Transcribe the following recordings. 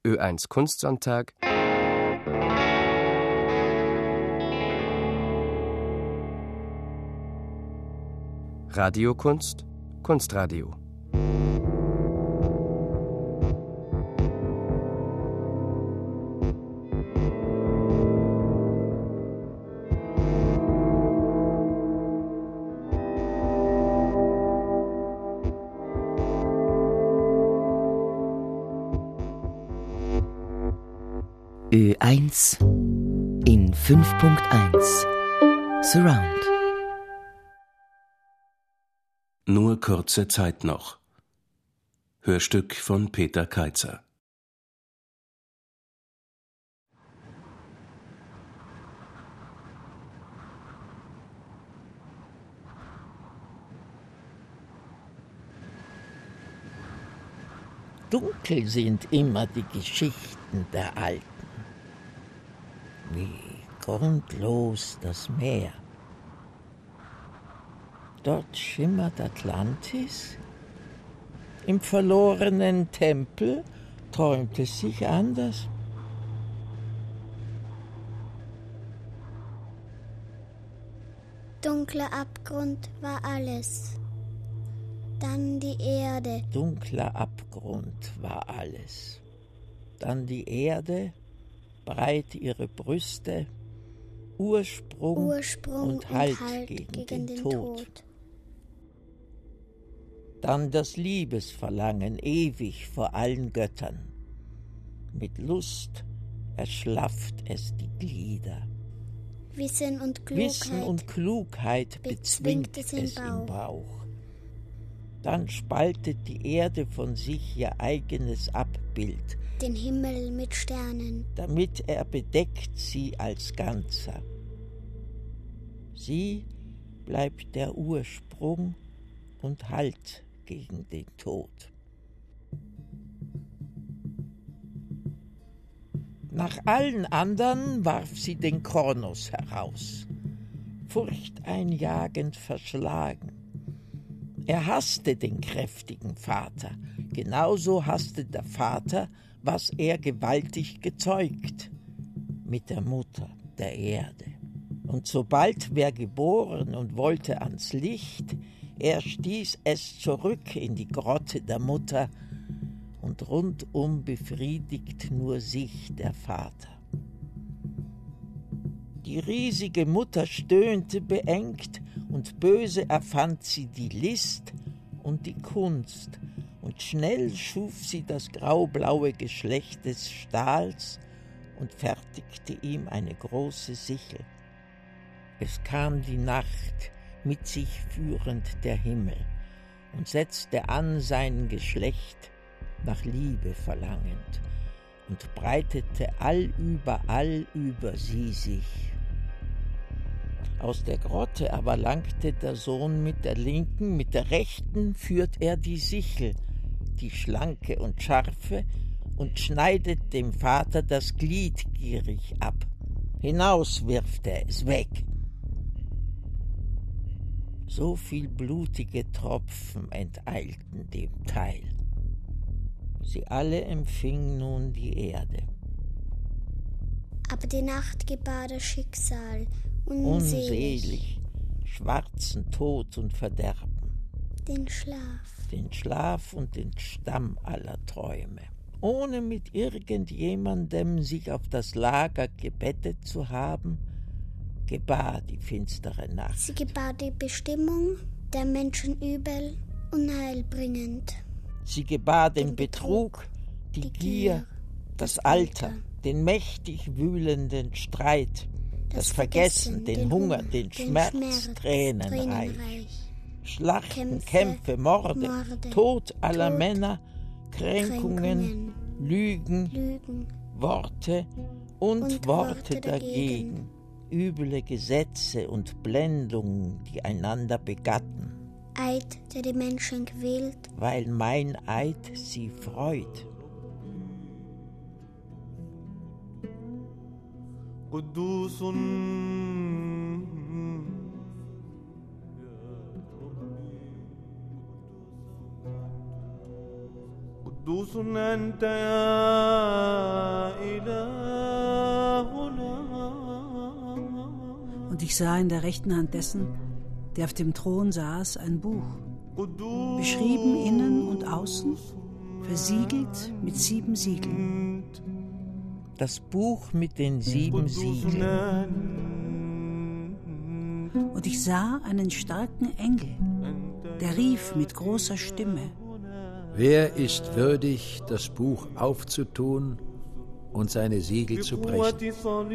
Ö1 Kunstsonntag. Radiokunst, Kunstradio. Ö1 in 5.1 Surround. Nur kurze Zeit noch. Hörstück von Peter Kaitzer. Dunkel sind immer die Geschichten der Alten. Wie grundlos das Meer. Dort schimmert Atlantis. Im verlorenen Tempel träumt es sich anders. Dunkler Abgrund war alles. Dann die Erde. Dunkler Abgrund war alles. Dann die Erde, breit ihre Brüste, Ursprung und Halt gegen den Tod. Dann das Liebesverlangen ewig vor allen Göttern. Mit Lust erschlafft es die Glieder. Wissen und Klugheit bezwingt es im Bauch. Dann spaltet die Erde von sich ihr eigenes Abbild, den Himmel mit Sternen, damit er bedeckt sie als Ganzer. Sie bleibt der Ursprung und Halt gegen den Tod. Nach allen anderen warf sie den Kronos heraus, furchteinjagend verschlagen. Er hasste den kräftigen Vater, genauso hasste der Vater, was er gewaltig gezeugt, mit der Mutter, der Erde. Und sobald wer geboren und wollte ans Licht, er stieß es zurück in die Grotte der Mutter, und rundum befriedigt nur sich der Vater. Die riesige Mutter stöhnte beengt, und böse erfand sie die List und die Kunst, und schnell schuf sie das graublaue Geschlecht des Stahls und fertigte ihm eine große Sichel. Es kam die Nacht, mit sich führend der Himmel, und setzte an sein Geschlecht, nach Liebe verlangend, und breitete allüberall über sie sich. Aus der Grotte aber langte der Sohn mit der linken, mit der rechten führt er die Sichel, die schlanke und scharfe, und schneidet dem Vater das Glied gierig ab. Hinaus wirft er es weg. So viel blutige Tropfen enteilten dem Teil. Sie alle empfing nun die Erde. Aber die Nacht gebar das Schicksal, unselig, schwarzen Tod und Verderben. Den Schlaf und den Stamm aller Träume. Ohne mit irgendjemandem sich auf das Lager gebettet zu haben, gebar die finstere Nacht. Sie gebar die Bestimmung der Menschen übel, unheilbringend. Sie gebar den Betrug, die Gier, das Alter, den mächtig wühlenden Streit, das Vergessen, den Hunger, den Schmerz, tränenreich. Schlachten, Kämpfe, Morde, Tod aller Männer, Kränkungen, Lügen, Worte und Worte dagegen, üble Gesetze und Blendungen, die einander begatten. Eid, der die Menschen quält, weil mein Eid sie freut. قدوس قدوس Und ich sah in der rechten Hand dessen, der auf dem Thron saß, ein Buch, beschrieben innen und außen, versiegelt mit 7 Siegeln. Das Buch mit den 7 Siegeln. Und ich sah einen starken Engel, der rief mit großer Stimme: Wer ist würdig, das Buch aufzutun und seine Siegel zu brechen?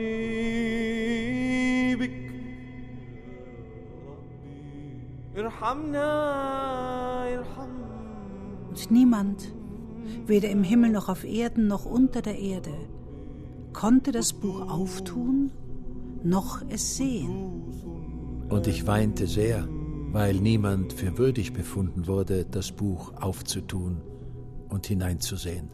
Und niemand, weder im Himmel noch auf Erden noch unter der Erde, konnte das Buch auftun, noch es sehen. Und ich weinte sehr, weil niemand für würdig befunden wurde, das Buch aufzutun und hineinzusehen.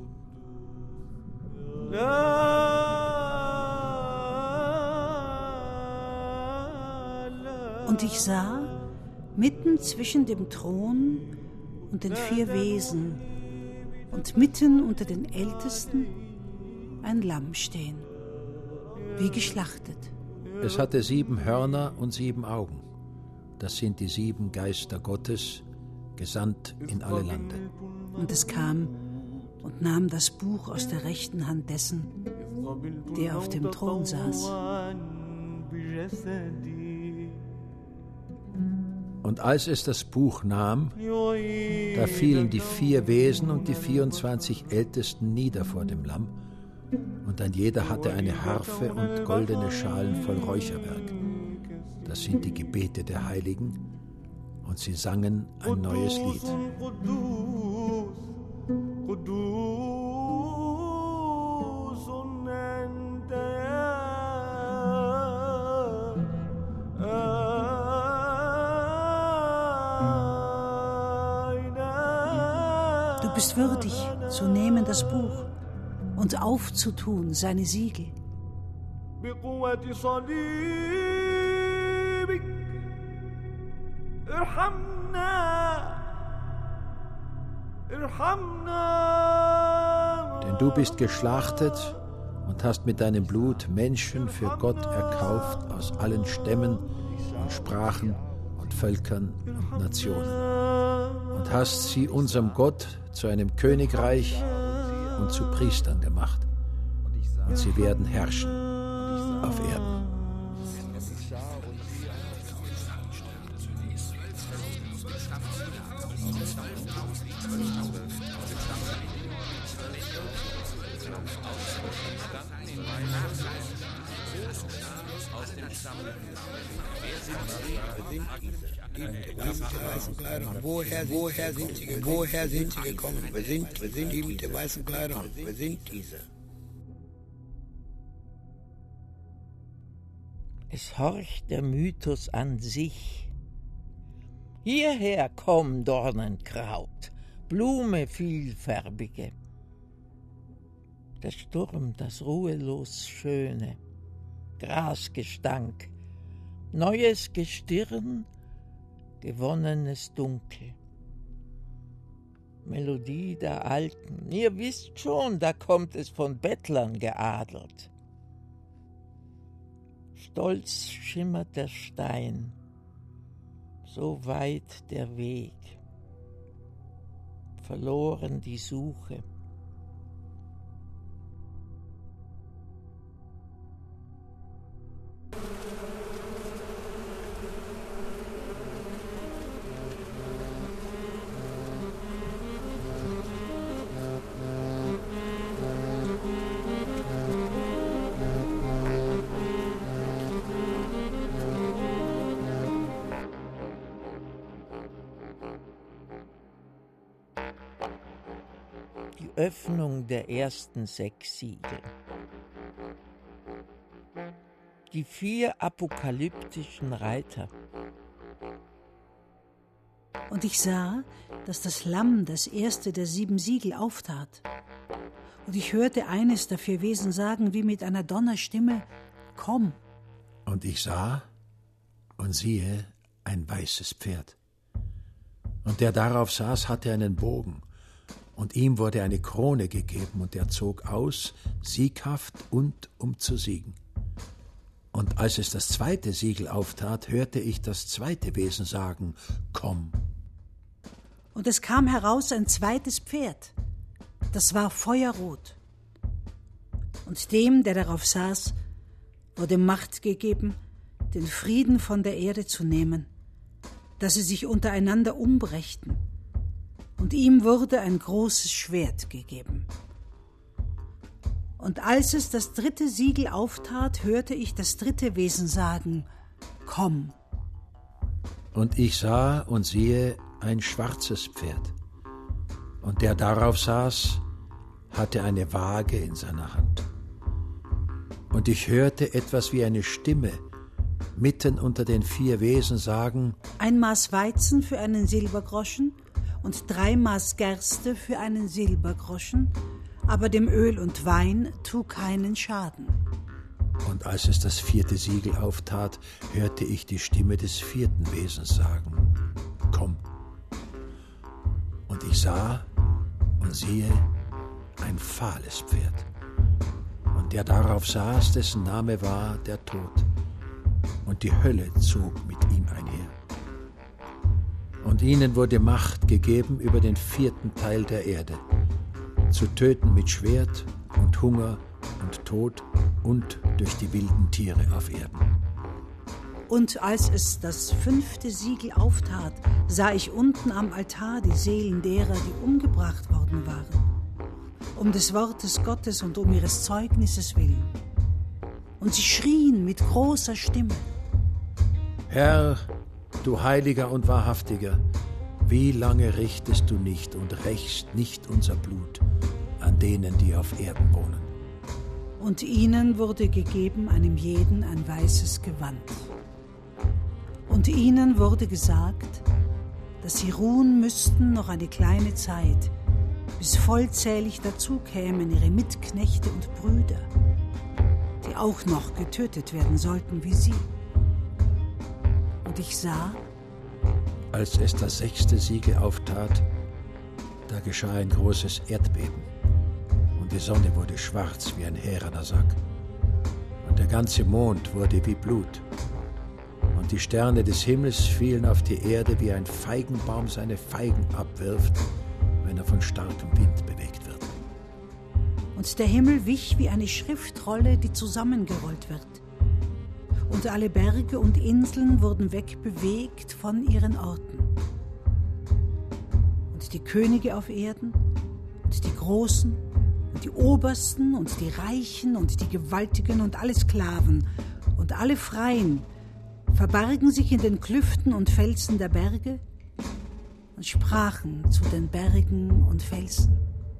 Und ich sah, mitten zwischen dem Thron und den 4 Wesen und mitten unter den Ältesten ein Lamm stehen, wie geschlachtet. Es hatte 7 Hörner und 7 Augen. Das sind die 7 Geister Gottes, gesandt in alle Lande. Und es kam und nahm das Buch aus der rechten Hand dessen, der auf dem Thron saß. Und als es das Buch nahm, da fielen die 4 Wesen und die 24 Ältesten nieder vor dem Lamm, und ein jeder hatte eine Harfe und goldene Schalen voll Räucherwerk. Das sind die Gebete der Heiligen, und sie sangen ein neues Lied. Du bist würdig, zu nehmen das Buch und aufzutun seine Siegel. Denn du bist geschlachtet und hast mit deinem Blut Menschen für Gott erkauft aus allen Stämmen und Sprachen und Völkern und Nationen und hast sie unserem Gott zu einem Königreich und zu Priestern gemacht, und sie werden herrschen auf Erden. Woher sind sie gekommen? Wir sind die mit den weißen Kleidern. Wir sind diese. Es horcht der Mythos an sich. Hierher komm, Dornenkraut, Blume vielfärbige. Der Sturm, das ruhelos Schöne, Grasgestank, neues Gestirn, gewonnenes Dunkel. Melodie der Alten, ihr wisst schon, da kommt es von Bettlern geadelt. Stolz schimmert der Stein, so weit der Weg, verloren die Suche. Öffnung der ersten 6 Siegel. Die 4 apokalyptischen Reiter. Und ich sah, dass das Lamm das erste der 7 Siegel auftat. Und ich hörte eines der 4 Wesen sagen, wie mit einer Donnerstimme: Komm. Und ich sah und siehe ein weißes Pferd. Und der darauf saß, hatte einen Bogen. Und ihm wurde eine Krone gegeben, und er zog aus, sieghaft und um zu siegen. Und als es das zweite Siegel auftat, hörte ich das zweite Wesen sagen: Komm. Und es kam heraus ein zweites Pferd, das war feuerrot. Und dem, der darauf saß, wurde Macht gegeben, den Frieden von der Erde zu nehmen, dass sie sich untereinander umbrächten. Und ihm wurde ein großes Schwert gegeben. Und als es das dritte Siegel auftat, hörte ich das dritte Wesen sagen: Komm. Und ich sah und siehe ein schwarzes Pferd. Und der darauf saß, hatte eine Waage in seiner Hand. Und ich hörte etwas wie eine Stimme mitten unter den 4 Wesen sagen: Ein Maß Weizen für einen Silbergroschen und 3 Maß Gerste für einen Silbergroschen, aber dem Öl und Wein tu keinen Schaden. Und als es das 4. Siegel auftat, hörte ich die Stimme des 4. Wesens sagen: Komm. Und ich sah und siehe ein fahles Pferd. Und der darauf saß, dessen Name war der Tod. Und die Hölle zog mit ihm einher. Und ihnen wurde Macht gegeben über den 4. Teil der Erde, zu töten mit Schwert und Hunger und Tod und durch die wilden Tiere auf Erden. Und als es das 5. Siegel auftat, sah ich unten am Altar die Seelen derer, die umgebracht worden waren, um des Wortes Gottes und um ihres Zeugnisses willen. Und sie schrien mit großer Stimme: Herr, du Heiliger und Wahrhaftiger, wie lange richtest du nicht und rächst nicht unser Blut an denen, die auf Erden wohnen? Und ihnen wurde gegeben einem jeden ein weißes Gewand. Und ihnen wurde gesagt, dass sie ruhen müssten noch eine kleine Zeit, bis vollzählig dazu kämen ihre Mitknechte und Brüder, die auch noch getötet werden sollten wie sie. Und ich sah, als es das 6. Siegel auftat, da geschah ein großes Erdbeben, und die Sonne wurde schwarz wie ein härener Sack, und der ganze Mond wurde wie Blut, und die Sterne des Himmels fielen auf die Erde, wie ein Feigenbaum seine Feigen abwirft, wenn er von starkem Wind bewegt wird. Und der Himmel wich wie eine Schriftrolle, die zusammengerollt wird. Und alle Berge und Inseln wurden wegbewegt von ihren Orten. Und die Könige auf Erden, und die Großen, und die Obersten, und die Reichen, und die Gewaltigen, und alle Sklaven, und alle Freien, verbargen sich in den Klüften und Felsen der Berge und sprachen zu den Bergen und Felsen: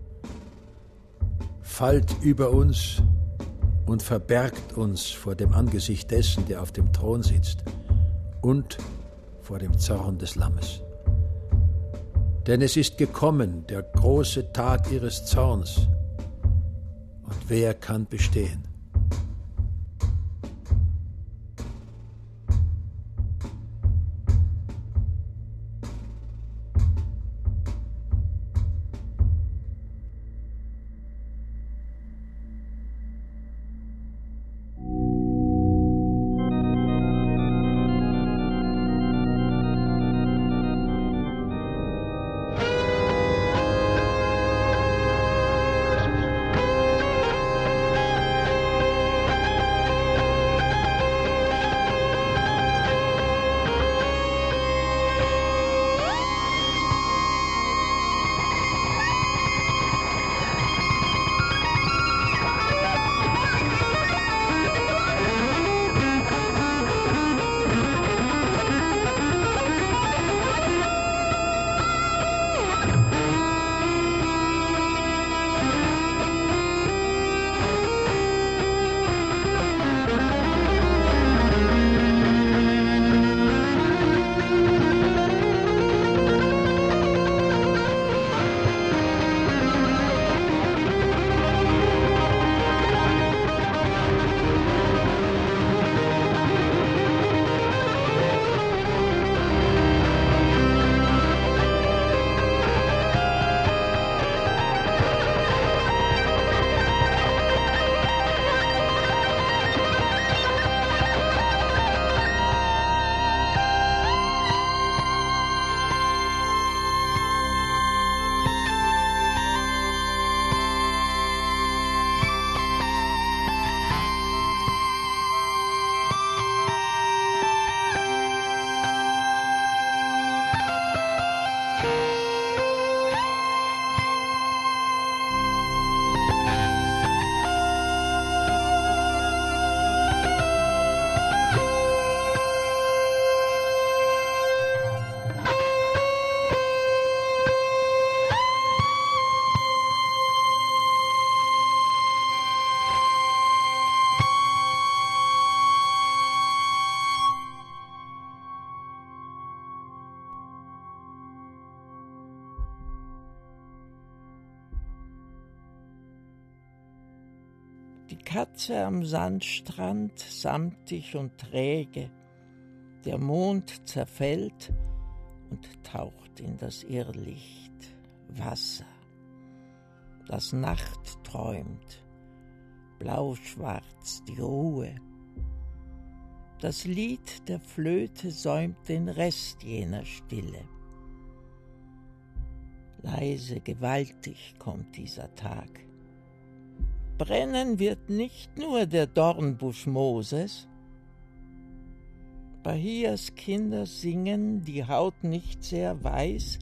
Fallt über uns und verbergt uns vor dem Angesicht dessen, der auf dem Thron sitzt, und vor dem Zorn des Lammes. Denn es ist gekommen, der große Tag ihres Zorns, und wer kann bestehen? Die Katze am Sandstrand, samtig und träge. Der Mond zerfällt und taucht in das Irrlicht. Wasser. Das Nacht träumt. Blau-schwarz die Ruhe. Das Lied der Flöte säumt den Rest jener Stille. Leise, gewaltig kommt dieser Tag. Brennen wird nicht nur der Dornbusch Moses. Bahias Kinder singen, die Haut nicht sehr weiß.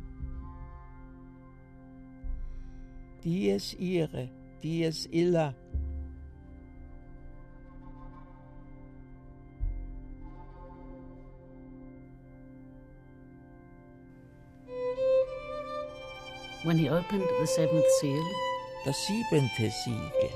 Dies Irae, Dies Illa. When he opened the seventh seal, das 7. Siegel.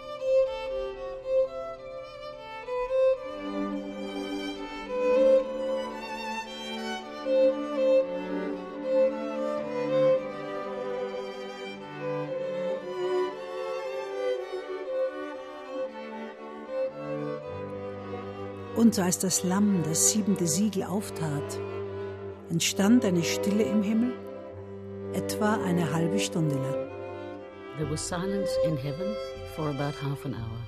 Und als das Lamm das 7. Siegel auftat, entstand eine Stille im Himmel, etwa eine halbe Stunde lang. There was silence in heaven for about half an hour.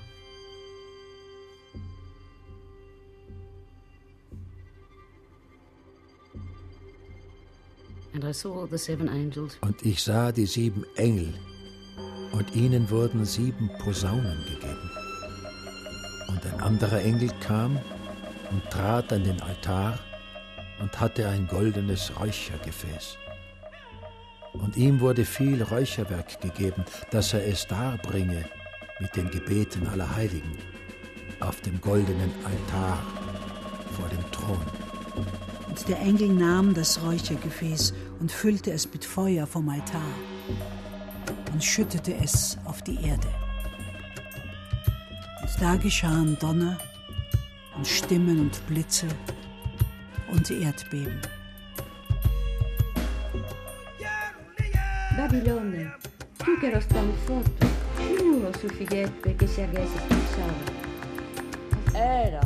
And I saw the 7 angels. Und ich sah die 7 Engel, und ihnen wurden 7 Posaunen gegeben. Und ein anderer Engel kam und trat an den Altar und hatte ein goldenes Räuchergefäß. Und ihm wurde viel Räucherwerk gegeben, dass er es darbringe mit den Gebeten aller Heiligen auf dem goldenen Altar vor dem Thron. Und der Engel nahm das Räuchergefäß und füllte es mit Feuer vom Altar und schüttete es auf die Erde. Und da geschahen Donner und Stimmen und Blitze und Erdbeben. Babilone, tu che ero stanfotto, muro sufficiente che si agesse spulsava. Era,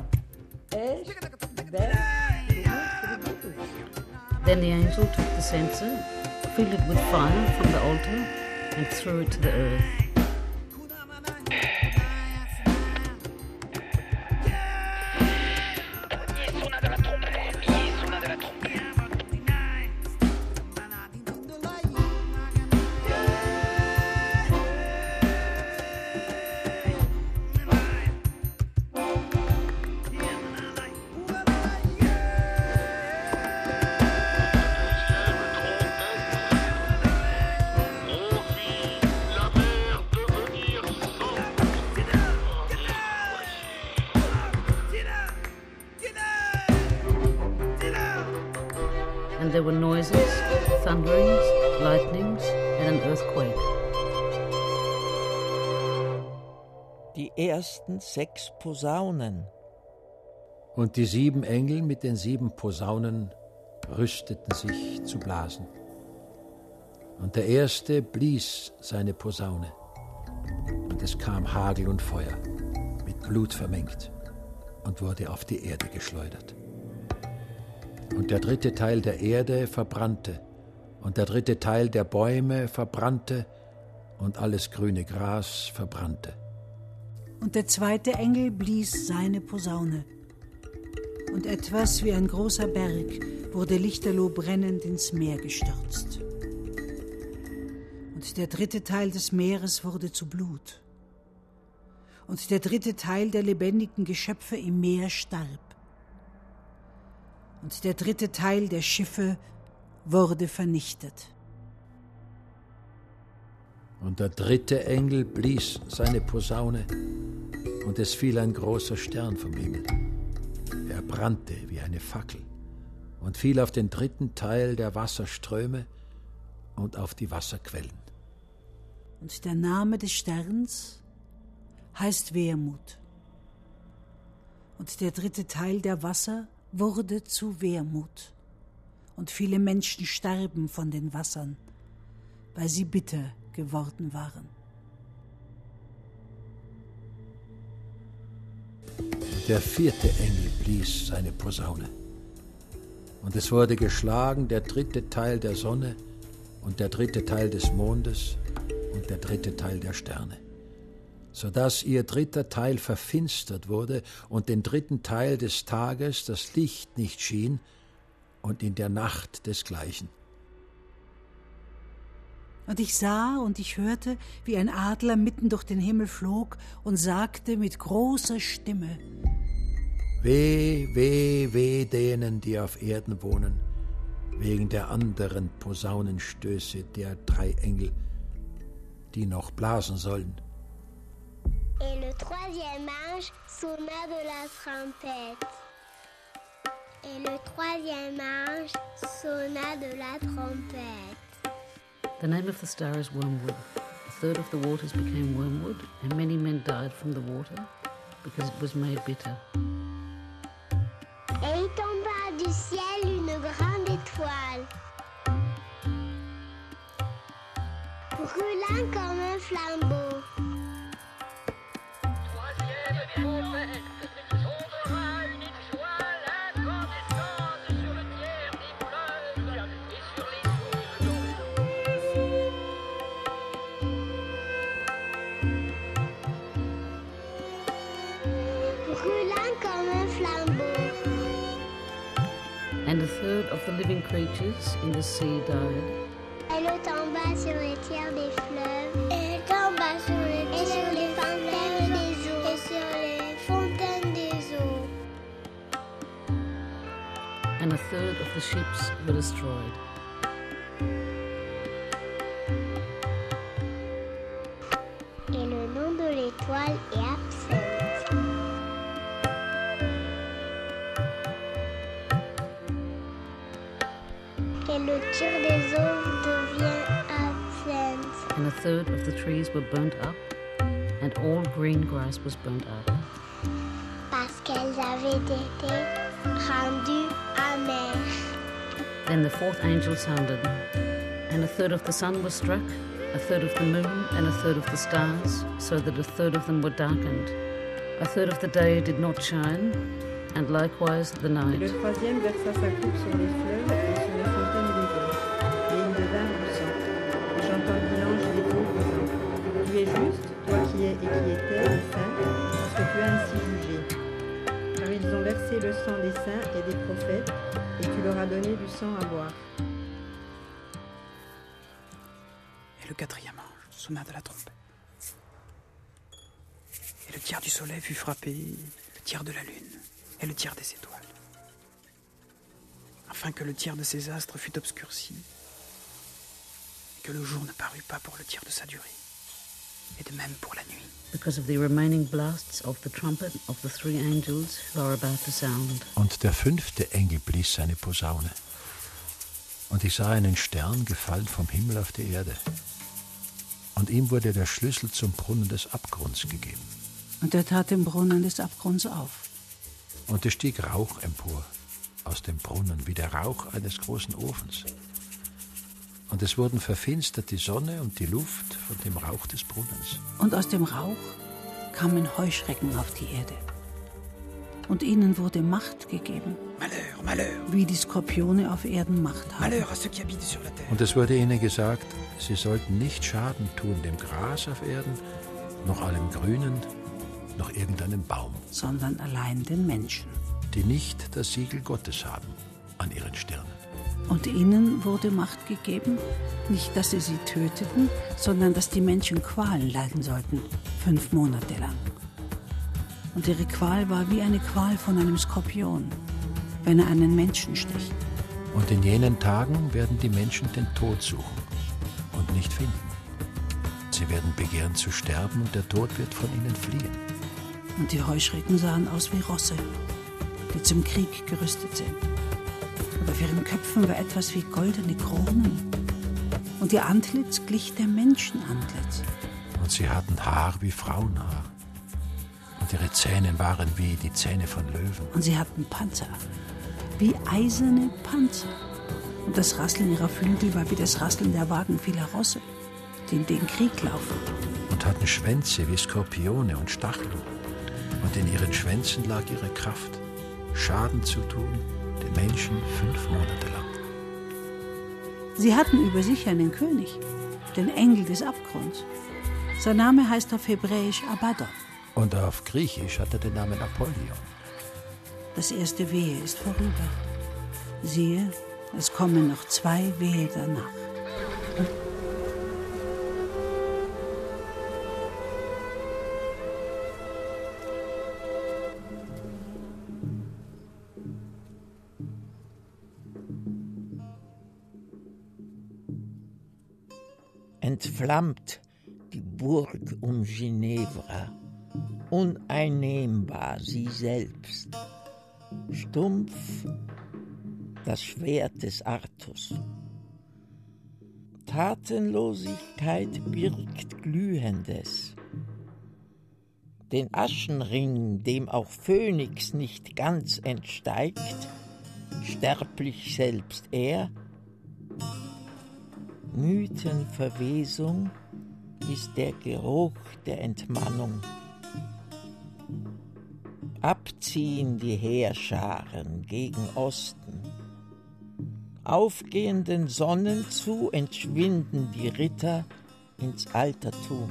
Then the angel took the censer, filled it with fire from the altar, and threw it to the earth. And there were noises, thunderings, lightnings, and an earthquake. Die ersten 6 Posaunen. Und die 7 Engel mit den 7 Posaunen rüsteten sich zu blasen. Und der erste blies seine Posaune. Und es kam Hagel und Feuer, mit Blut vermengt, und wurde auf die Erde geschleudert. Und der 3. Teil der Erde verbrannte, und der 3. Teil der Bäume verbrannte, und alles grüne Gras verbrannte. Und der 2. Engel blies seine Posaune. Und etwas wie ein großer Berg wurde lichterloh brennend ins Meer gestürzt. Und der 3. Teil des Meeres wurde zu Blut. Und der 3. Teil der lebendigen Geschöpfe im Meer starb. Und der 3. Teil der Schiffe wurde vernichtet. Und der 3. Engel blies seine Posaune, und es fiel ein großer Stern vom Himmel. Er brannte wie eine Fackel und fiel auf den 3. Teil der Wasserströme und auf die Wasserquellen. Und der Name des Sterns heißt Wermut. Und der 3. Teil der Wasser wurde zu Wermut. Und viele Menschen starben von den Wassern, weil sie bitter geworden waren. Der 4. Engel blies seine Posaune. Und es wurde geschlagen der 3. Teil der Sonne und der 3. Teil des Mondes und der 3. Teil der Sterne, sodass ihr 3. Teil verfinstert wurde und den 3. Teil des Tages das Licht nicht schien und in der Nacht desgleichen. Und ich sah und ich hörte, wie ein Adler mitten durch den Himmel flog und sagte mit großer Stimme: Weh, weh, weh denen, die auf Erden wohnen, wegen der anderen Posaunenstöße der 3 Engel, die noch blasen sollen. Et le 3e ange sonna de la trompette. Et le 3e ange sonna de la trompette. The name of the star is Wormwood. A third of the waters became wormwood, and many men died from the water because it was made bitter. Et il tomba du ciel une grande étoile, brûlant comme un flambeau. And a third of the living creatures in the sea died. Elle tomba sur les tiers des fleuves. Elle tomba sur les tiers et sur les fontaines des eaux. Et sur les fontaines des eaux. And a third of the ships were destroyed. Et le nom de l'étoile est absinthe. Et le tiers des eaux devient absinthe. And a third of the trees were burnt up, and all green grass was burnt up. Parce qu'elles avaient été rendues amères. Then the 4th angel sounded, and a third of the sun was struck, a third of the moon, and a third of the stars, so that a third of them were darkened. A third of the day did not shine, and likewise the night. Le 3e versa sa coupe sur les fleuves et sur les fontaines des eaux, et ils devinrent du sang. Et j'entendis l'ange des eaux disant: Tu es juste, toi qui es et qui étais, et saint, parce que tu as ainsi jugé. Car ils ont versé le sang des saints et des prophètes, et tu leur as donné du sang à boire. Et le 4e ange sonna de la trompette. Et le tiers du soleil fut frappé, le tiers de la lune et le tiers des étoiles, afin que le tiers de ces astres fût obscurci, et que le jour ne parût pas pour le tiers de sa durée, et de même pour la nuit. Because of the remaining blasts of the trumpet of the 3 angels who are about to sound. Und der 5. Engel blies seine Posaune. Und ich sah einen Stern gefallen vom Himmel auf die Erde. Und ihm wurde der Schlüssel zum Brunnen des Abgrunds gegeben. Und er tat den Brunnen des Abgrunds auf. Und es stieg Rauch empor aus dem Brunnen, wie der Rauch eines großen Ofens. Und es wurden verfinstert die Sonne und die Luft von dem Rauch des Brunnens. Und aus dem Rauch kamen Heuschrecken auf die Erde. Und ihnen wurde Macht gegeben. Malheur, Malheur. Wie die Skorpione auf Erden Macht haben. Malheur à ceux qui habitent sur la terre. Und es wurde ihnen gesagt, sie sollten nicht Schaden tun dem Gras auf Erden, noch allem Grünen, noch irgendeinem Baum. Sondern allein den Menschen. Die nicht das Siegel Gottes haben an ihren Stirnen. Und ihnen wurde Macht gegeben, nicht, dass sie töteten, sondern dass die Menschen Qualen leiden sollten, 5 Monate lang. Und ihre Qual war wie eine Qual von einem Skorpion, wenn er einen Menschen sticht. Und in jenen Tagen werden die Menschen den Tod suchen und nicht finden. Sie werden begehren zu sterben und der Tod wird von ihnen fliehen. Und die Heuschrecken sahen aus wie Rosse, die zum Krieg gerüstet sind. Und auf ihren Köpfen war etwas wie goldene Kronen. Und ihr Antlitz glich der Menschenantlitz. Und sie hatten Haar wie Frauenhaar. Und ihre Zähne waren wie die Zähne von Löwen. Und sie hatten Panzer, wie eiserne Panzer. Und das Rasseln ihrer Flügel war wie das Rasseln der Wagen vieler Rosse, die in den Krieg laufen. Und hatten Schwänze wie Skorpione und Stacheln. Und in ihren Schwänzen lag ihre Kraft, Schaden zu tun, den Menschen 5 Monate lang. Sie hatten über sich einen König, den Engel des Abgrunds. Sein Name heißt auf Hebräisch Abaddon. Und auf Griechisch hat er den Namen Apollyon. Das erste Wehe ist vorüber. Siehe, es kommen noch 2 Wehe danach. Entflammt die Burg um Ginevra, uneinnehmbar sie selbst, stumpf das Schwert des Artus. Tatenlosigkeit birgt Glühendes. Den Aschenring, dem auch Phönix nicht ganz entsteigt, sterblich selbst er, Mythenverwesung ist der Geruch der Entmannung. Abziehen die Heerscharen gegen Osten. Aufgehenden Sonnen zu entschwinden die Ritter ins Altertum.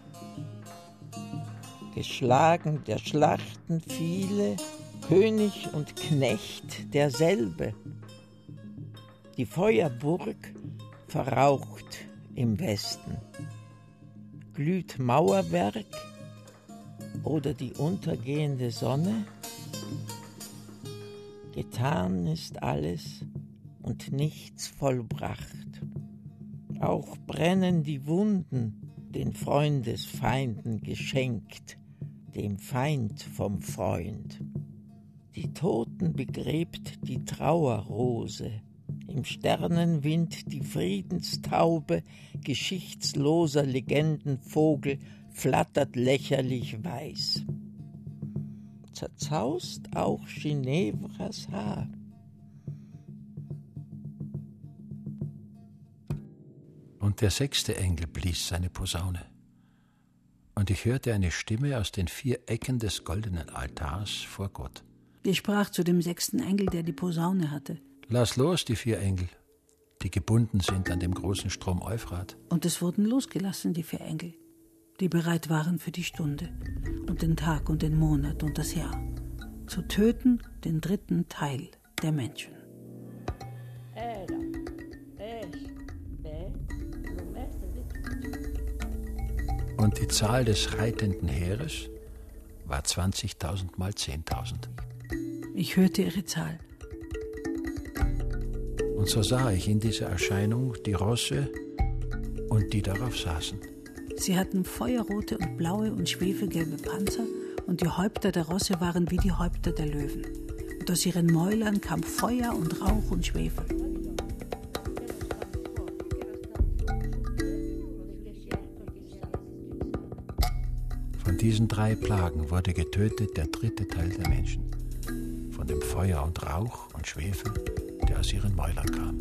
Geschlagen der Schlachten viele, König und Knecht derselbe. Die Feuerburg verraucht im Westen. Glüht Mauerwerk oder die untergehende Sonne? Getan ist alles und nichts vollbracht. Auch brennen die Wunden, den Freundesfeinden geschenkt, dem Feind vom Freund. Die Toten begräbt die Trauerrose, im Sternenwind die Friedenstaube, geschichtsloser Legendenvogel flattert lächerlich weiß. Zerzaust auch Ginevras Haar. Und der 6. Engel blies seine Posaune. Und ich hörte eine Stimme aus den 4 Ecken des goldenen Altars vor Gott. Ich sprach zu dem 6. Engel, der die Posaune hatte. Lass los, die 4 Engel, die gebunden sind an dem großen Strom Euphrat. Und es wurden losgelassen, die 4 Engel, die bereit waren für die Stunde und den Tag und den Monat und das Jahr, zu töten den 3. Teil der Menschen. Und die Zahl des reitenden Heeres war 20.000 mal 10.000. Ich hörte ihre Zahl. Und so sah ich in dieser Erscheinung die Rosse und die darauf saßen. Sie hatten feuerrote und blaue und schwefelgelbe Panzer, und die Häupter der Rosse waren wie die Häupter der Löwen. Und aus ihren Mäulern kam Feuer und Rauch und Schwefel. Von diesen 3 Plagen wurde getötet der 3. Teil der Menschen. Von dem Feuer und Rauch und Schwefel, der aus ihren Mäulern kam.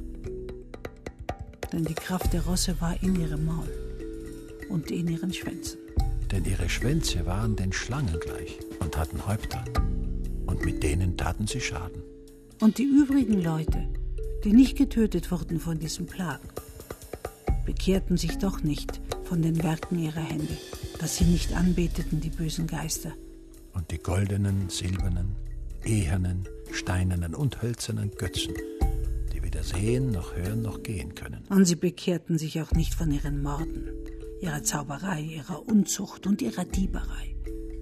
Denn die Kraft der Rosse war in ihrem Maul und in ihren Schwänzen. Denn ihre Schwänze waren den Schlangen gleich und hatten Häupter. Und mit denen taten sie Schaden. Und die übrigen Leute, die nicht getötet wurden von diesen Plagen, bekehrten sich doch nicht von den Werken ihrer Hände, dass sie nicht anbeteten die bösen Geister. Und die goldenen, silbernen, ehernen, steinernen und hölzernen Götzen, die weder sehen, noch hören, noch gehen können. Und sie bekehrten sich auch nicht von ihren Morden, ihrer Zauberei, ihrer Unzucht und ihrer Dieberei.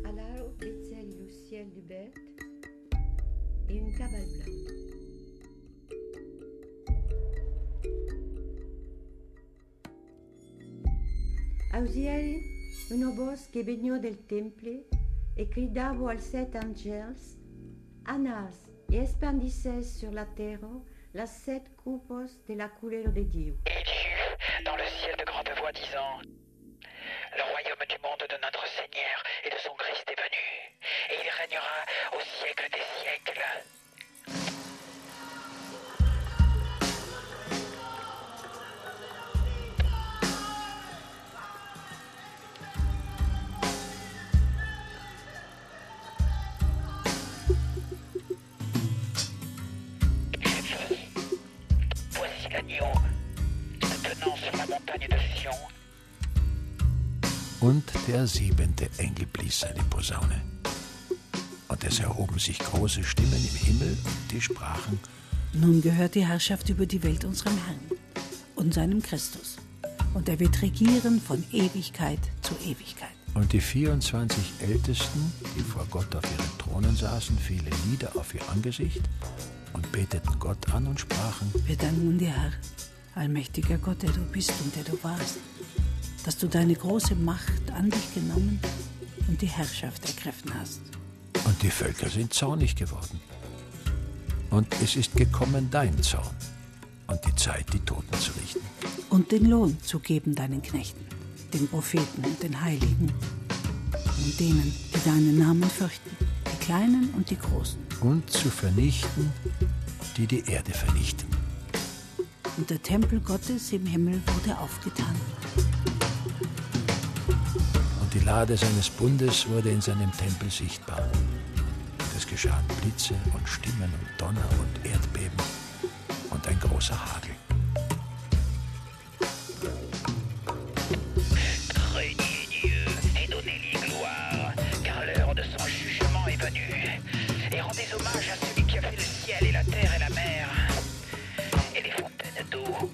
Ausieri, una voz che veniva del tempio e gridava als 7 angels, Anas, et espandissez sur la terre las 7 coupes de la couleur de Dieu. Et Dieu, dans le ciel de grande voix disant, le royaume du monde de notre Seigneur et de son Christ est venu, et il régnera au siècle des siècles. Und der 7. Engel blies seine Posaune. Und es erhoben sich große Stimmen im Himmel, und die sprachen: Nun gehört die Herrschaft über die Welt unserem Herrn und seinem Christus. Und er wird regieren von Ewigkeit zu Ewigkeit. Und die 24 Ältesten, die vor Gott auf ihren Thronen saßen, fielen nieder auf ihr Angesicht und beteten Gott an und sprachen: Wir danken dir, Herr, allmächtiger Gott, der du bist und der du warst, dass du deine große Macht an dich genommen und die Herrschaft ergriffen hast. Und die Völker sind zornig geworden. Und es ist gekommen dein Zorn und die Zeit, die Toten zu richten. Und den Lohn zu geben deinen Knechten, den Propheten und den Heiligen und denen, die deinen Namen fürchten, die Kleinen und die Großen. Und zu vernichten, die die Erde vernichten. Und der Tempel Gottes im Himmel wurde aufgetan. Und die Lade seines Bundes wurde in seinem Tempel sichtbar. Und es geschahen Blitze und Stimmen und Donner und Erdbeben und ein großer Hagel. Craignez Dieu et donnez-lui gloire, car l'heure de son jugement est venue. Et rendez hommage à celui qui a fait le ciel et la terre et la mer et les fontaines d'eau.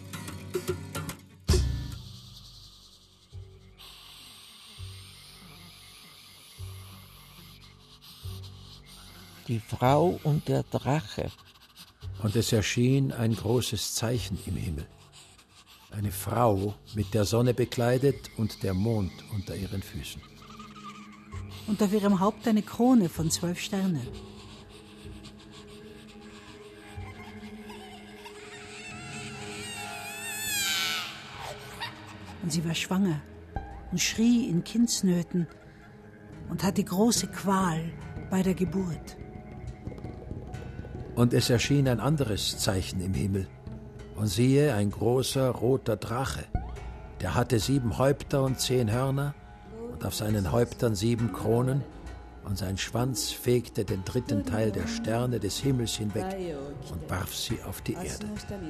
Die Frau und der Drache. Und es erschien ein großes Zeichen im Himmel. Eine Frau mit der Sonne bekleidet und der Mond unter ihren Füßen. Und auf ihrem Haupt eine Krone von 12 Sternen. Und sie war schwanger und schrie in Kindsnöten und hatte große Qual bei der Geburt. Und es erschien ein anderes Zeichen im Himmel. Und siehe, ein großer roter Drache, der hatte 7 Häupter und 10 Hörner und auf seinen Häuptern 7 Kronen, und sein Schwanz fegte den 3. Teil der Sterne des Himmels hinweg und warf sie auf die Erde.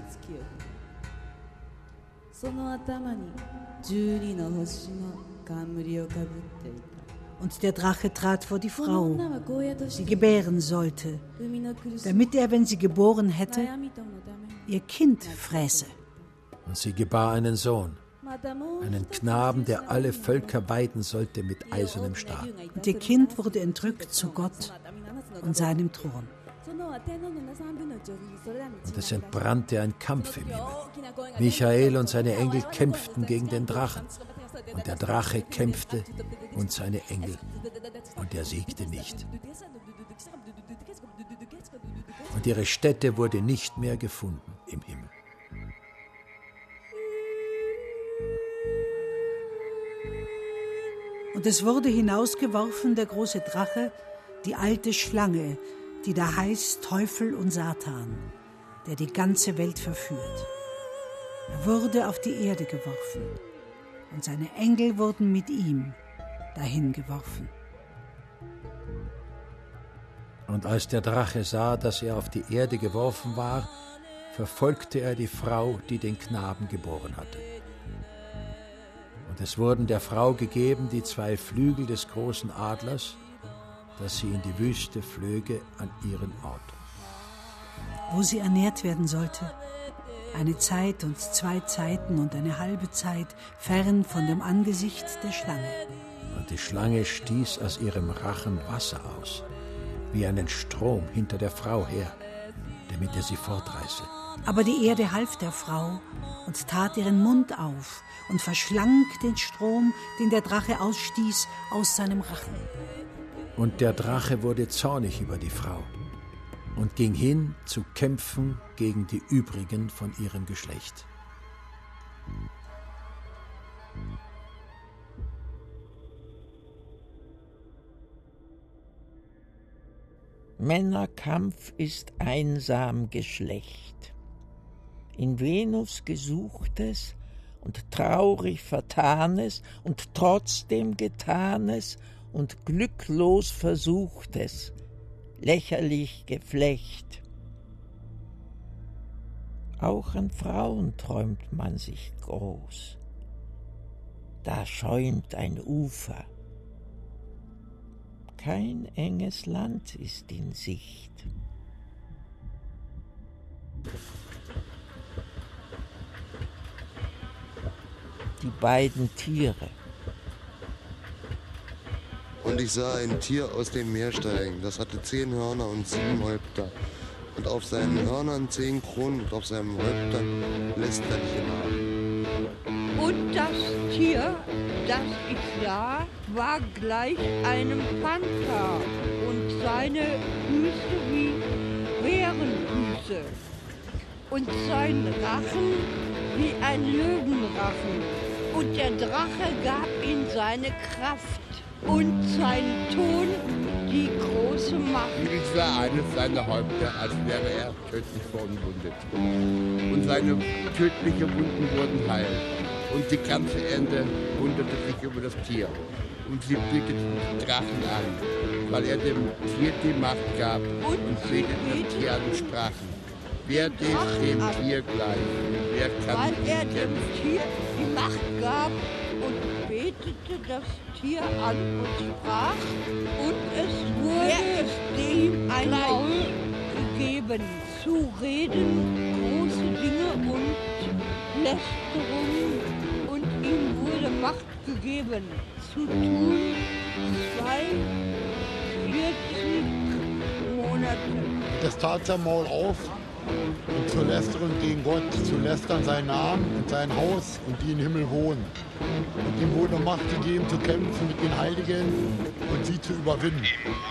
Und der Drache trat vor die Frau, die gebären sollte, damit er, wenn sie geboren hätte, ihr Kind fräße. Und sie gebar einen Sohn, einen Knaben, der alle Völker weiden sollte mit eisernem Stab. Und ihr Kind wurde entrückt zu Gott und seinem Thron. Und es entbrannte ein Kampf im Himmel. Michael und seine Engel kämpften gegen den Drachen. Und der Drache kämpfte und seine Engel. Und er siegte nicht. Und ihre Stätte wurde nicht mehr gefunden im Himmel. Und es wurde hinausgeworfen, der große Drache, die alte Schlange, die da heißt Teufel und Satan, der die ganze Welt verführt. Er wurde auf die Erde geworfen, und seine Engel wurden mit ihm dahin geworfen. Und als der Drache sah, dass er auf die Erde geworfen war, verfolgte er die Frau, die den Knaben geboren hatte. Und es wurden der Frau gegeben die 2 Flügel des großen Adlers, dass sie in die Wüste flöge an ihren Ort. Wo sie ernährt werden sollte, eine Zeit und 2 Zeiten und eine halbe Zeit fern von dem Angesicht der Schlange. Und die Schlange stieß aus ihrem Rachen Wasser aus, wie einen Strom hinter der Frau her, damit er sie fortreiße. Aber die Erde half der Frau und tat ihren Mund auf und verschlang den Strom, den der Drache ausstieß, aus seinem Rachen. Und der Drache wurde zornig über die Frau und ging hin zu kämpfen gegen die übrigen von ihrem Geschlecht. Männerkampf ist einsam Geschlecht. In Venus Gesuchtes und traurig Vertanes und trotzdem Getanes und glücklos Versuchtes, lächerlich Geflecht. Auch an Frauen träumt man sich groß. Da schäumt ein Ufer. Kein enges Land ist in Sicht. Die beiden Tiere. Und ich sah ein Tier aus dem Meer steigen. Das hatte 10 Hörner und 7 Häupter. Und auf seinen Hörnern 10 Kronen und auf seinem Häupter lästerliche Namen. Und das Tier, das ich sah, war gleich einem Panther und seine Füße wie Bärenfüße und sein Rachen wie ein Löwenrachen. Und der Drache gab ihm seine Kraft und sein Ton die große Macht. Ich sah eines seiner Häupter, als wäre er tödlich verunwundet. Und seine tödlichen Wunden wurden heil. Und die ganze Erde wunderte sich über das Tier. Und sie beteten den Drachen an, weil er dem Tier die Macht gab. Und beteten das Tier an und sprachen: Wer dem Tier gleich? Wer kann weil er dem kämpfen? Tier die Macht gab und betete das Tier an und sprach, und es wurde dem ein Maul gegeben, zu reden große Dinge und Lästerungen, und ihm wurde Macht gegeben, zu tun 42 Monate. Das tat sein Maul auf, und zu lästern gegen Gott, zu lästern seinen Namen und sein Haus und die im Himmel wohnen. Und ihm wurde Macht gegeben, zu kämpfen mit den Heiligen und sie zu überwinden.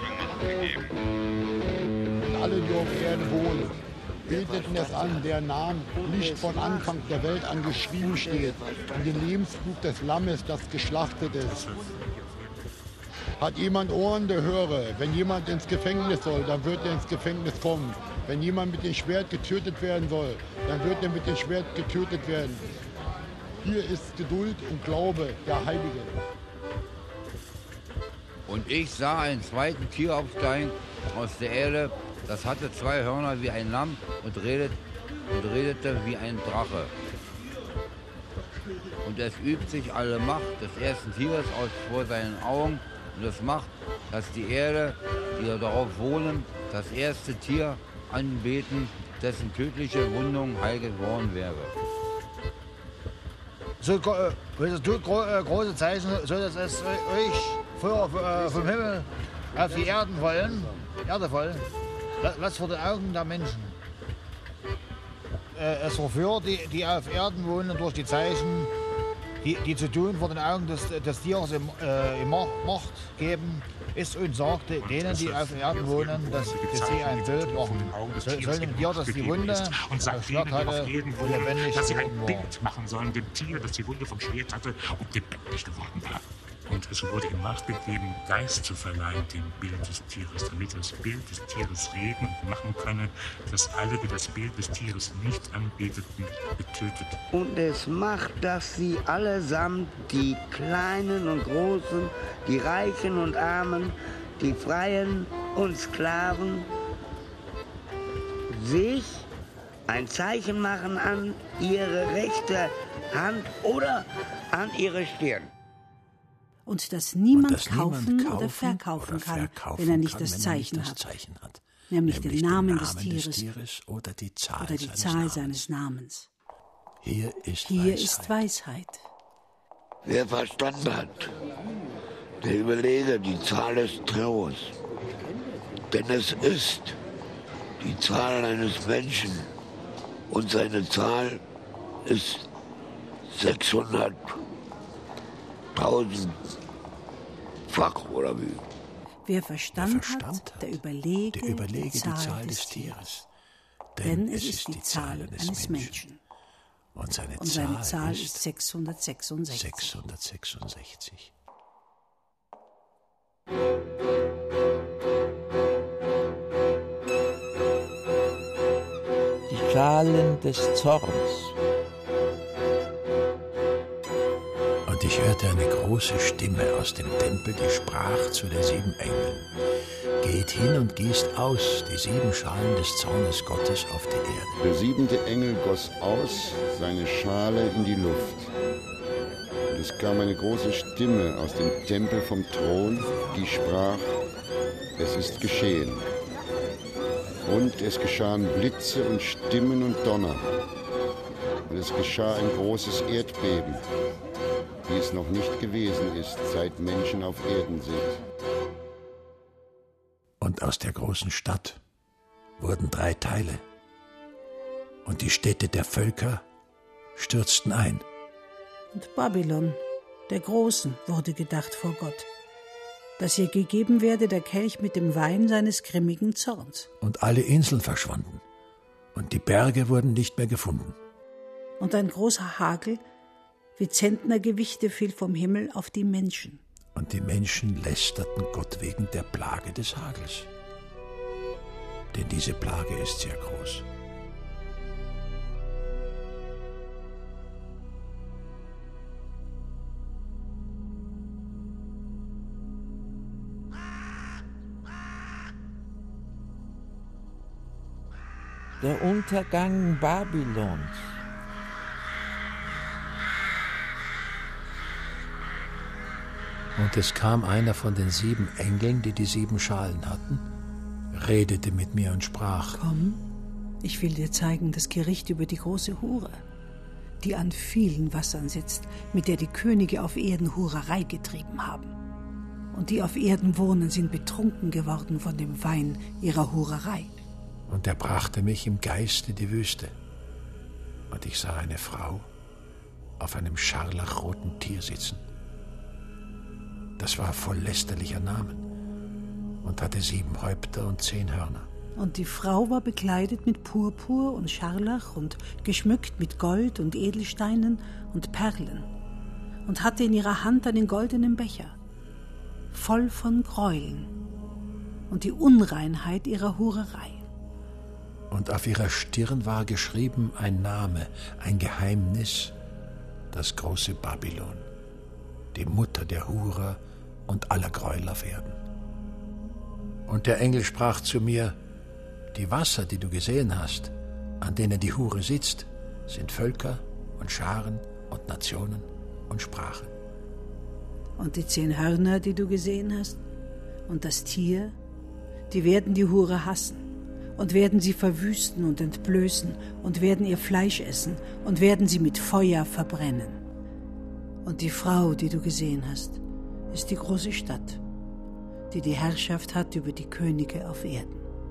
Und alle, die auf Erden wohnen, beteten es an, deren Namen nicht von Anfang der Welt an geschrieben steht, in dem Lebensbuch des Lammes, das geschlachtet ist. Hat jemand Ohren, der höre. Wenn jemand ins Gefängnis soll, dann wird er ins Gefängnis kommen. Wenn jemand mit dem Schwert getötet werden soll, dann wird er mit dem Schwert getötet werden. Hier ist Geduld und Glaube der Heiligen. Und ich sah einen zweiten Tier aufsteigen aus der Erde, das hatte 2 Hörner wie ein Lamm und redete wie ein Drache. Und es übt sich alle Macht des ersten Tieres aus vor seinen Augen, und es macht, dass die Erde, die darauf wohnen, das erste Tier anbeten, dessen tödliche Wundung heil geworden wäre. So große Zeichen, so dass es euch vom Himmel auf die Erde fallen, was vor den Augen der Menschen. Es verführt die auf Erden wohnen durch die Zeichen, die zu tun vor den Augen des Tieres Macht geben, ist und sagt denen, die auf Erden wohnen, dass sie ein Bild machen. Sollen dem Tier, dass die Wunde und sagt denen, die auf Erden wohnen, dass sie ein Bild machen sollen, dem Tier, das die Wunde vom Schwert hatte und lebendig geworden war. Und es wurde ihm Macht gegeben, Geist zu verleihen dem Bild des Tieres, damit das Bild des Tieres reden und machen könne, dass alle, die das Bild des Tieres nicht anbeteten, getötet. Und es macht, dass sie allesamt, die Kleinen und Großen, die Reichen und Armen, die Freien und Sklaven, sich ein Zeichen machen an ihre rechte Hand oder an ihre Stirn. Und dass niemand kaufen oder verkaufen kann, wenn er nicht das Zeichen hat. Nämlich den Namen des Tieres oder die Zahl seines Namens. Hier ist Weisheit. Wer Verstand hat, der überlege die Zahl des Terrors. Denn es ist die Zahl eines Menschen und seine Zahl ist 600.000-fach oder wie? Wer Verstand hat, der überlege die Zahl des Tieres. Denn es ist die Zahl eines Menschen. Und seine Zahl ist 666. Die Schalen des Zorns. Und ich hörte eine große Stimme aus dem Tempel, die sprach zu den 7 Engeln: Geht hin und gießt aus die 7 Schalen des Zornes Gottes auf die Erde. Der 7. Engel goss aus seine Schale in die Luft. Und es kam eine große Stimme aus dem Tempel vom Thron, die sprach: Es ist geschehen. Und es geschahen Blitze und Stimmen und Donner. Und es geschah ein großes Erdbeben, wie es noch nicht gewesen ist, seit Menschen auf Erden sind. Und aus der großen Stadt wurden 3 Teile. Und die Städte der Völker stürzten ein. Und Babylon, der Großen, wurde gedacht vor Gott, dass ihr gegeben werde der Kelch mit dem Wein seines grimmigen Zorns. Und alle Inseln verschwanden, und die Berge wurden nicht mehr gefunden. Und ein großer Hagel wie Zentnergewichte fiel vom Himmel auf die Menschen. Und die Menschen lästerten Gott wegen der Plage des Hagels. Denn diese Plage ist sehr groß. Der Untergang Babylons. Und es kam einer von den 7 Engeln, die 7 Schalen hatten, redete mit mir und sprach: Komm, ich will dir zeigen das Gericht über die große Hure, die an vielen Wassern sitzt, mit der die Könige auf Erden Hurerei getrieben haben. Und die auf Erden wohnen, sind betrunken geworden von dem Wein ihrer Hurerei. Und er brachte mich im Geiste die Wüste. Und ich sah eine Frau auf einem scharlachroten Tier sitzen. Das war voll lästerlicher Namen und hatte 7 Häupter und 10 Hörner. Und die Frau war bekleidet mit Purpur und Scharlach und geschmückt mit Gold und Edelsteinen und Perlen und hatte in ihrer Hand einen goldenen Becher, voll von Gräueln und die Unreinheit ihrer Hurerei. Und auf ihrer Stirn war geschrieben ein Name, ein Geheimnis, das große Babylon, die Mutter der Hurer und aller Gräuel auf Erden. Und der Engel sprach zu mir: Die Wasser, die du gesehen hast, an denen die Hure sitzt, sind Völker und Scharen und Nationen und Sprachen. Und die 10 Hörner, die du gesehen hast, und das Tier, die werden die Hure hassen und werden sie verwüsten und entblößen und werden ihr Fleisch essen und werden sie mit Feuer verbrennen. Und die Frau, die du gesehen hast, ist die große Stadt, die die Herrschaft hat über die Könige auf Erden.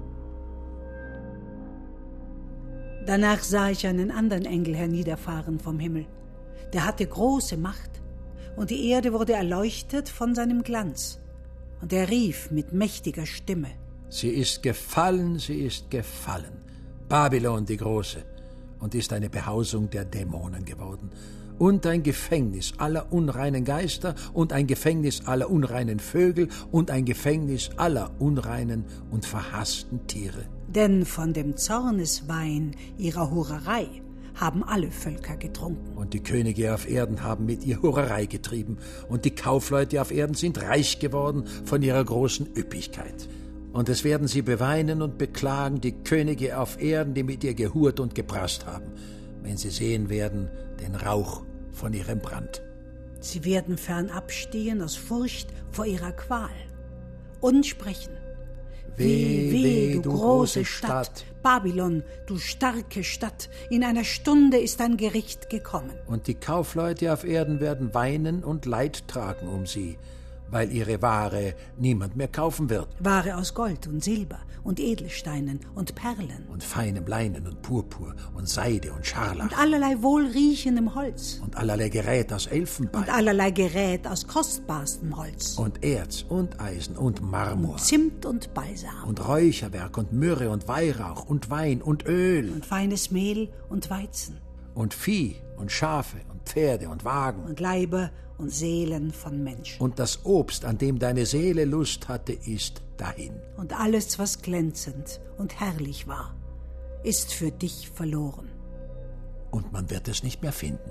Danach sah ich einen anderen Engel herniederfahren vom Himmel. Der hatte große Macht, und die Erde wurde erleuchtet von seinem Glanz. Und er rief mit mächtiger Stimme: Sie ist gefallen, Babylon die Große, und ist eine Behausung der Dämonen geworden und ein Gefängnis aller unreinen Geister und ein Gefängnis aller unreinen Vögel und ein Gefängnis aller unreinen und verhassten Tiere. Denn von dem Zorneswein ihrer Hurerei haben alle Völker getrunken. Und die Könige auf Erden haben mit ihr Hurerei getrieben, und die Kaufleute auf Erden sind reich geworden von ihrer großen Üppigkeit. Und es werden sie beweinen und beklagen, die Könige auf Erden, die mit ihr gehurt und geprasst haben, wenn sie sehen werden den Rauch von ihrem Brand. Sie werden fernab stehen aus Furcht vor ihrer Qual und sprechen: Weh, du große Stadt, Babylon, du starke Stadt, in einer Stunde ist dein Gericht gekommen. Und die Kaufleute auf Erden werden weinen und Leid tragen um sie, weil ihre Ware niemand mehr kaufen wird. Ware aus Gold und Silber und Edelsteinen und Perlen. Und feinem Leinen und Purpur und Seide und Scharlach. Und allerlei wohlriechendem Holz. Und allerlei Gerät aus Elfenbein. Und allerlei Gerät aus kostbarstem Holz. Und Erz und Eisen und Marmor. Und Zimt und Balsam. Und Räucherwerk und Myrrhe und Weihrauch und Wein und Öl. Und feines Mehl und Weizen. Und Vieh und Schafe und Pferde und Wagen. Und Leiber und Seelen von Menschen. Und das Obst, an dem deine Seele Lust hatte, ist dahin. Und alles, was glänzend und herrlich war, ist für dich verloren. Und man wird es nicht mehr finden.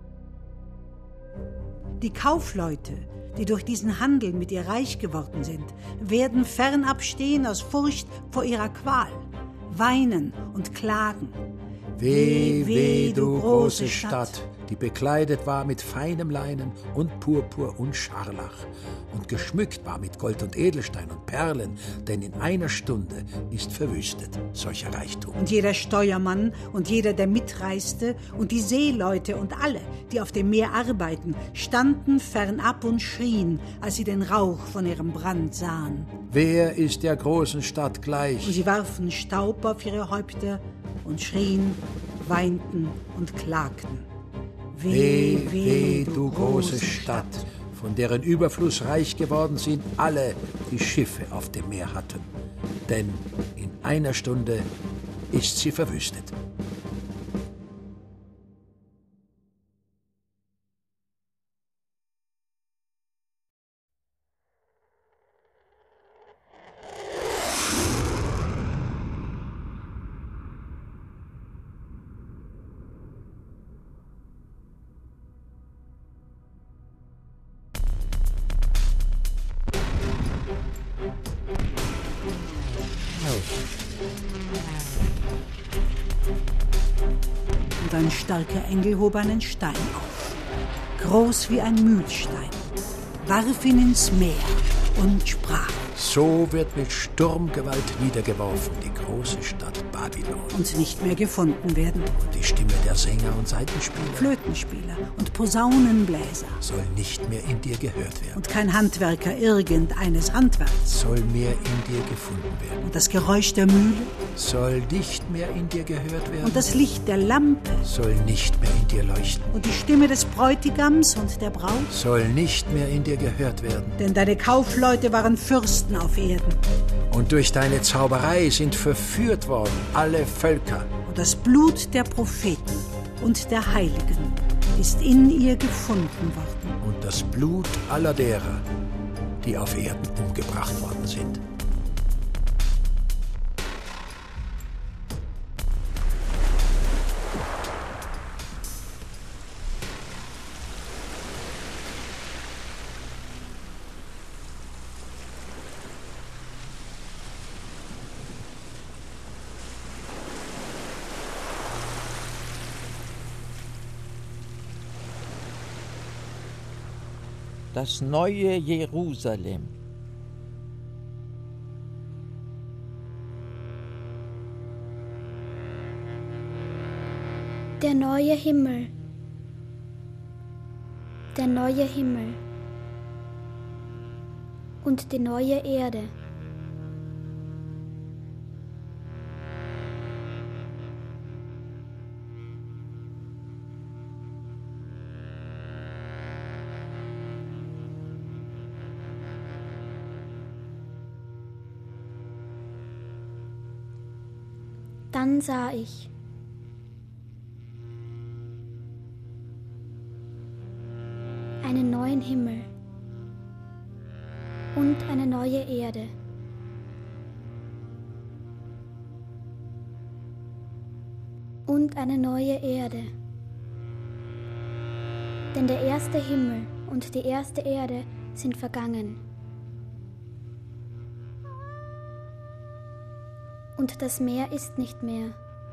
Die Kaufleute, die durch diesen Handel mit ihr reich geworden sind, werden fernab stehen aus Furcht vor ihrer Qual, weinen und klagen. Weh, du große Stadt, die bekleidet war mit feinem Leinen und Purpur und Scharlach und geschmückt war mit Gold und Edelstein und Perlen, denn in einer Stunde ist verwüstet solcher Reichtum. Und jeder Steuermann und jeder, der mitreiste, und die Seeleute und alle, die auf dem Meer arbeiten, standen fernab und schrien, als sie den Rauch von ihrem Brand sahen. Wer ist der großen Stadt gleich? Und sie warfen Staub auf ihre Häupter und schrien, weinten und klagten. Weh, weh, du große Stadt, von deren Überfluss reich geworden sind alle, die Schiffe auf dem Meer hatten. Denn in einer Stunde ist sie verwüstet. Und ein starker Engel hob einen Stein auf, groß wie ein Mühlstein, warf ihn ins Meer und sprach: So wird mit Sturmgewalt niedergeworfen die große Stadt Babylon. Und nicht mehr gefunden werden. Und die Stimme der Sänger und Saitenspieler, Flötenspieler und Posaunenbläser soll nicht mehr in dir gehört werden. und kein Handwerker irgendeines Handwerks. Soll mehr in dir gefunden werden. Und das Geräusch der Mühle Soll nicht mehr in dir gehört werden. und das Licht der Lampe Soll nicht mehr in dir leuchten. und die Stimme des Bräutigams und der Braut. Soll nicht mehr in dir gehört werden. Denn deine Kaufleute waren Fürsten auf Erden. Und durch deine Zauberei sind verführt worden alle Völker. Und das Blut der Propheten und der Heiligen ist in ihr gefunden worden. Und das Blut aller derer, die auf Erden umgebracht worden sind. Das neue Jerusalem. Der neue Himmel. Der neue Himmel. Und die neue Erde. Dann sah ich einen neuen Himmel und eine neue Erde. Und eine neue Erde. Denn der erste Himmel und die erste Erde sind vergangen. Und das Meer ist nicht mehr.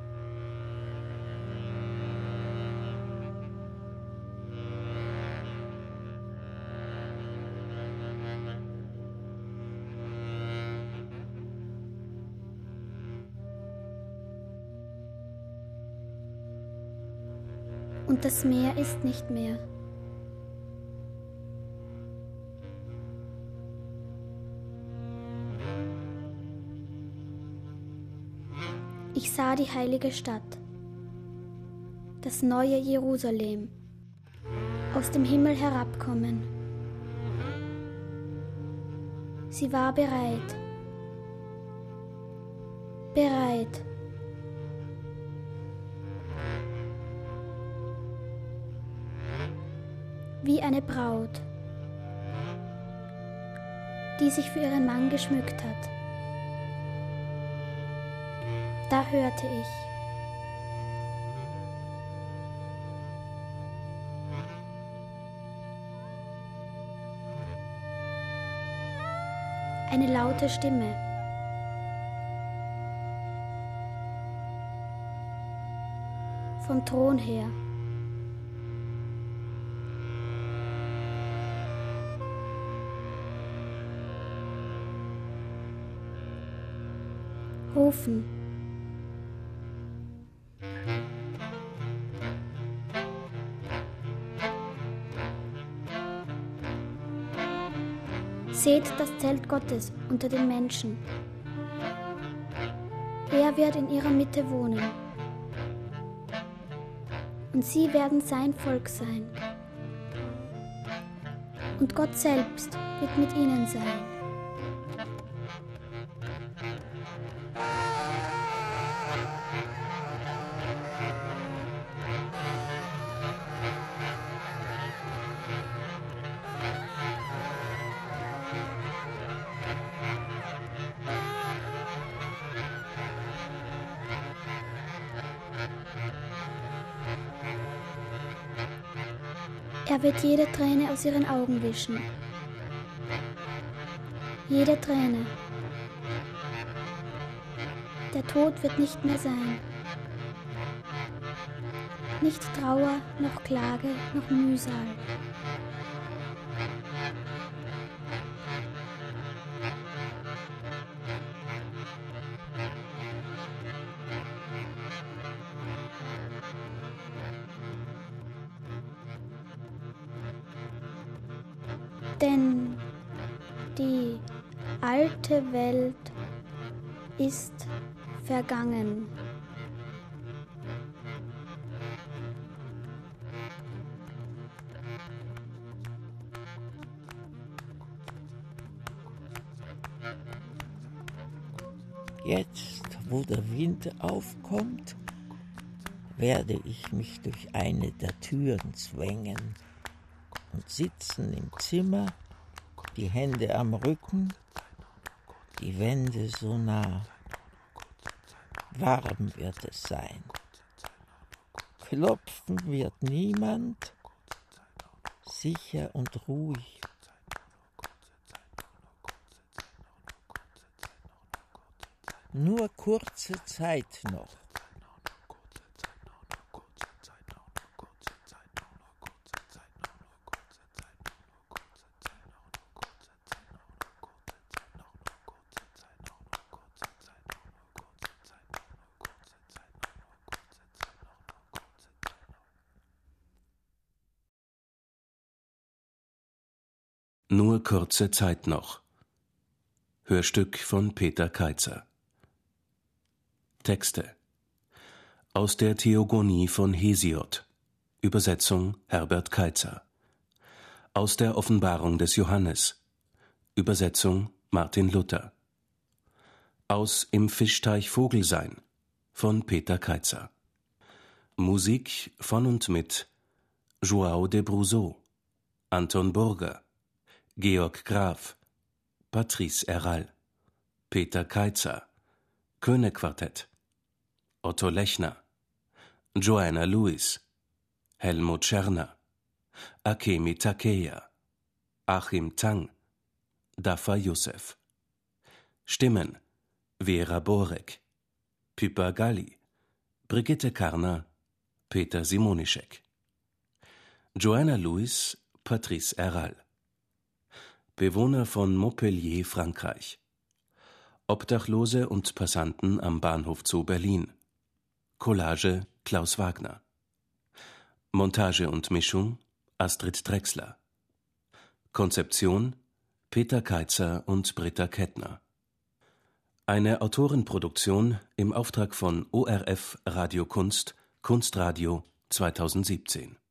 Und das Meer ist nicht mehr. Ich sah die heilige Stadt, das neue Jerusalem, aus dem Himmel herabkommen. Sie war bereit, wie eine Braut, die sich für ihren Mann geschmückt hat. Da hörte ich: eine laute Stimme. Vom Thron her rufen. Seht das Zelt Gottes unter den Menschen. Er wird in ihrer Mitte wohnen. Und sie werden sein Volk sein. Und Gott selbst wird mit ihnen sein. Er wird jede Träne aus ihren Augen wischen. Jede Träne. Der Tod wird nicht mehr sein. Nicht Trauer, noch Klage, noch Mühsal. Denn die alte Welt ist vergangen. Jetzt, wo der Wind aufkommt, werde ich mich durch eine der Türen zwängen und sitzen im Zimmer, die Hände am Rücken, die Wände so nah. Warm wird es sein. Klopfen wird niemand, sicher und ruhig. Nur kurze Zeit noch. Nur kurze Zeit noch. Hörstück von Peter Kaitzer. Texte: Aus der Theogonie von Hesiod. Übersetzung Herbert Kaitzer. Aus der Offenbarung des Johannes. Übersetzung Martin Luther. Aus Im Fischteich Vogelsein von Peter Kaitzer. Musik von und mit João de Brousseau, Anton Burger, Georg Graf, Patrice Erral, Peter Kaitzer, Köhne-Quartett, Otto Lechner, Joanna Lewis, Helmut Scherner, Akemi Takeya, Achim Tang, Dafa Youssef. Stimmen: Vera Borek, Pippa Galli, Brigitte Karner, Peter Simonischek. Joanna Lewis, Patrice Erral. Bewohner von Montpellier, Frankreich. Obdachlose und Passanten am Bahnhof Zoo Berlin. Collage Klaus Wagner. Montage und Mischung Astrid Drechsler. Konzeption Peter Kaitzer und Britta Kettner. Eine Autorenproduktion im Auftrag von ORF Radio Kunst, Kunstradio 2017.